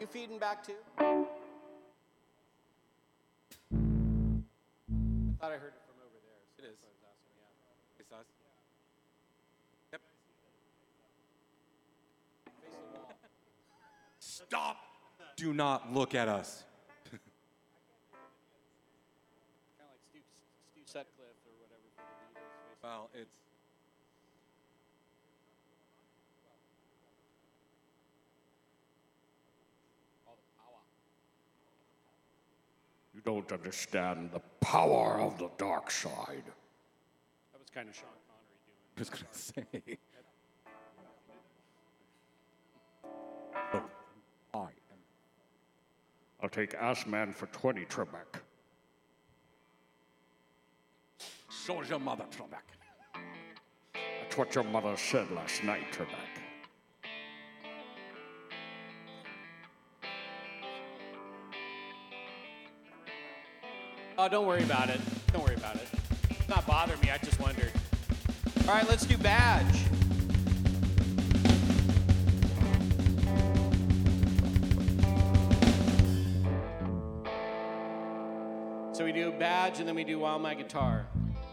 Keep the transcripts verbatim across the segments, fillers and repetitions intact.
you feeding back to? I thought I heard it from over there. So It is. that's what I was asking, yeah. It's us. Yep. Face the wall. Stop! Do not look at us. Kind of like Stu, Stu Sutcliffe or whatever for the Beatles. Face the Well, it's all the power. You don't understand the power of the dark side. That was kind of Sean Connery doing. I was gonna say. Oh, I am. I'll take Assman for twenty, Trebek. So's your mother, Trebek. That's what your mother said last night, Trebek. Oh, don't worry about it. Don't worry about it. It's not bothering me. I just wondered. All right, let's do badge. So we do badge and then we do While My Guitar.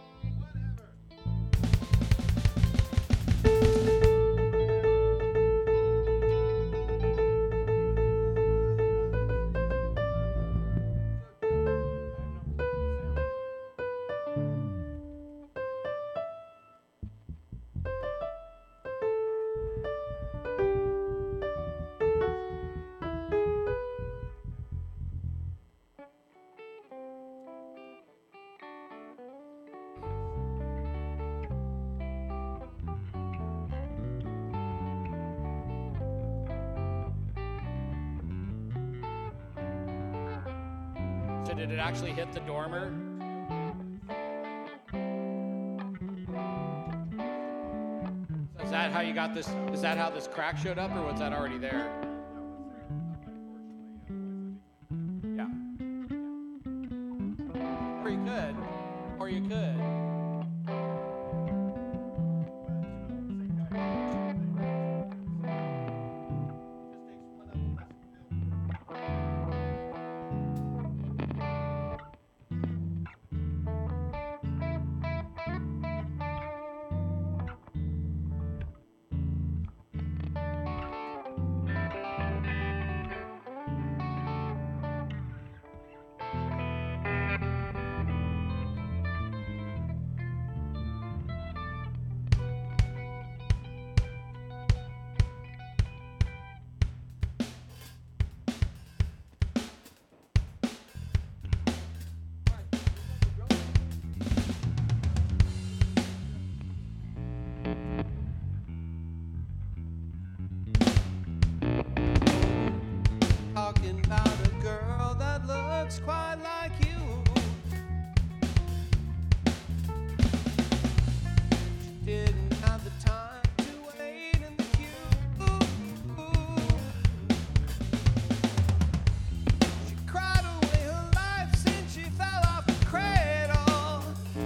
So did it actually hit the dormer? Is that how you got this? Is that how this crack showed up, or was that already there? Yeah. Or you could. Or you could. Talking about a girl that looks quite like you. She didn't have the time to wait in the queue. She cried away her life since she fell off the cradle.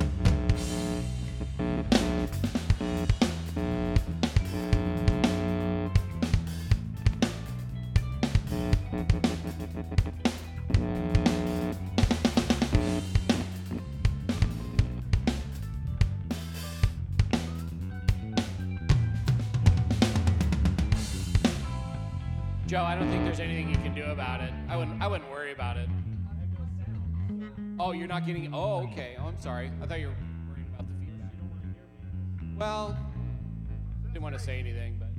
Joe, I don't think there's anything you can do about it. I wouldn't. I wouldn't worry about it. Oh, you're not getting. Oh, okay. Oh, I'm sorry. I thought you were worried about the feedback. Well, didn't want to say anything, but.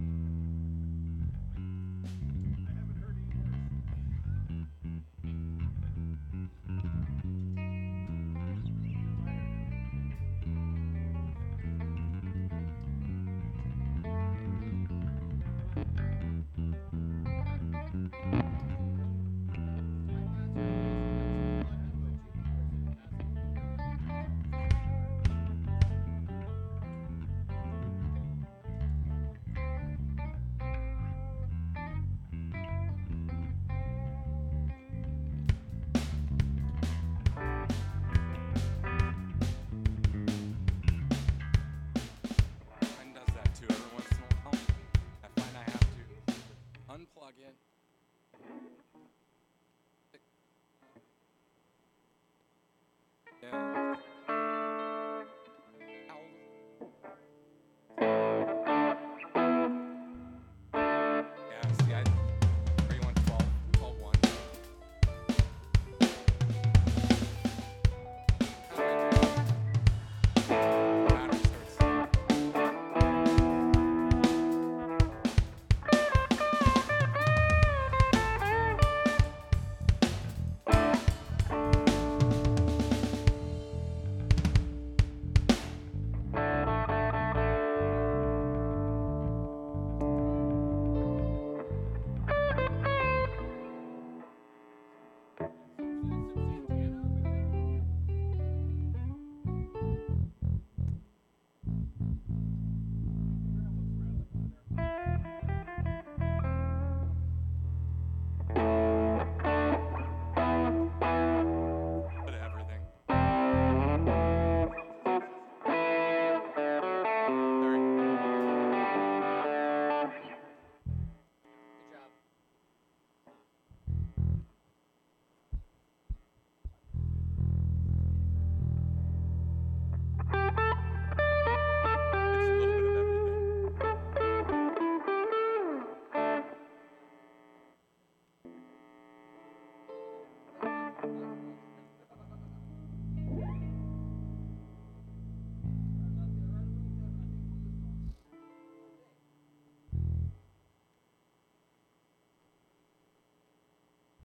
Mine does that too every once in a while. I find I have to unplug it